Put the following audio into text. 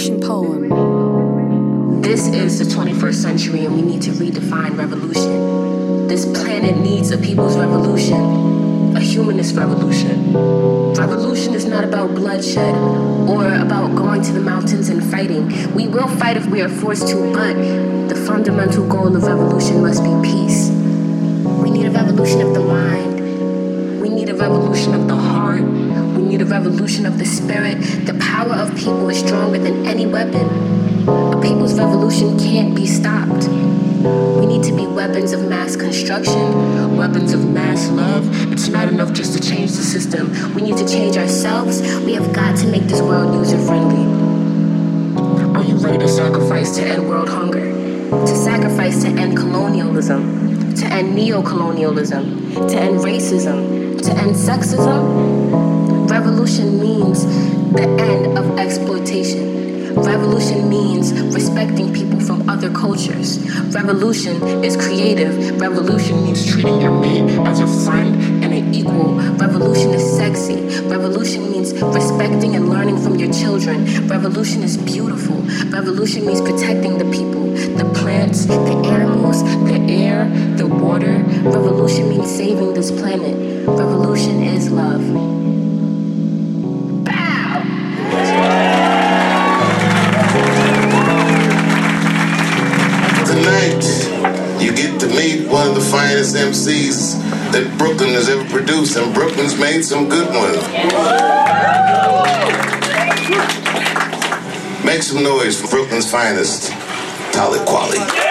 revolution poem. This is the 21st century and we need to redefine revolution. This planet needs a people's revolution, a humanist revolution. Revolution is not about bloodshed or about going to the mountains and fighting. We will fight if we are forced to, but the fundamental goal of revolution must be peace. We need a revolution of the mind. We need a revolution of the heart. We need a revolution of the spirit. The power of people is stronger than any weapon. A people's revolution can't be stopped. We need to be weapons of mass construction, weapons of mass love. It's not enough just to change the system. We need to change ourselves. We have got to make this world user-friendly. Are you ready to sacrifice to end world hunger? To sacrifice to end colonialism? To end neo-colonialism? To end racism? To end sexism? Revolution means the end of exploitation. Revolution means respecting people from other cultures. Revolution is creative. Revolution means treating your mate as a friend and an equal. Revolution is sexy. Revolution means respecting and learning from your children. Revolution is beautiful. Revolution means protecting the people, the plants, the animals, the air, the water. Revolution means saving this planet. Revolution is love. Tonight, you get to meet one of the finest MCs that Brooklyn has ever produced, and Brooklyn's made some good ones. Make some noise for Brooklyn's finest, Talib Kweli.